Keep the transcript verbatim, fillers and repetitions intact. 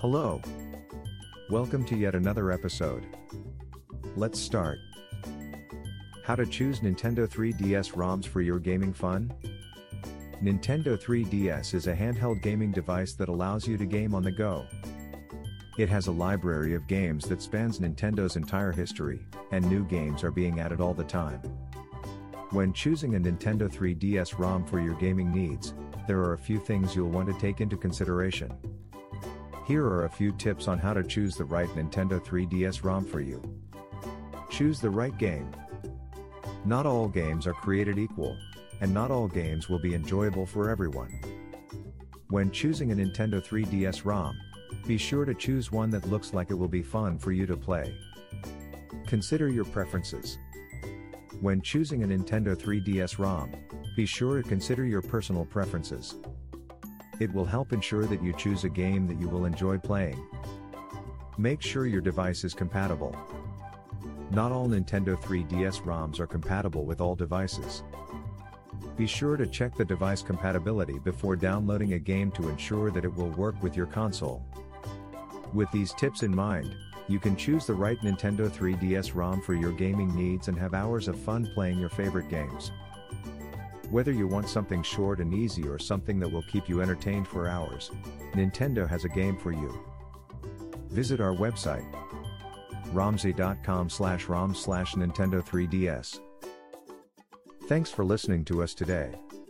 Hello. Welcome to yet another episode. Let's start. How to choose Nintendo three D S ROMs for your gaming fun? Nintendo three D S is a handheld gaming device that allows you to game on the go. It has a library of games that spans Nintendo's entire history, and new games are being added all the time. When choosing a Nintendo three D S ROM for your gaming needs, there are a few things you'll want to take into consideration. Here are a few tips on how to choose the right Nintendo three D S ROM for you. Choose the right game. Not all games are created equal, and not all games will be enjoyable for everyone. When choosing a Nintendo three D S ROM, be sure to choose one that looks like it will be fun for you to play. Consider your preferences. When choosing a Nintendo three D S ROM, be sure to consider your personal preferences. It will help ensure that you choose a game that you will enjoy playing. Make sure your device is compatible. Not all Nintendo three D S ROMs are compatible with all devices. Be sure to check the device compatibility before downloading a game to ensure that it will work with your console. With these tips in mind, you can choose the right Nintendo three D S ROM for your gaming needs and have hours of fun playing your favorite games. Whether you want something short and easy or something that will keep you entertained for hours, Nintendo has a game for you. Visit our website, romsey dot com slash rom slash Nintendo three D S. Thanks for listening to us today.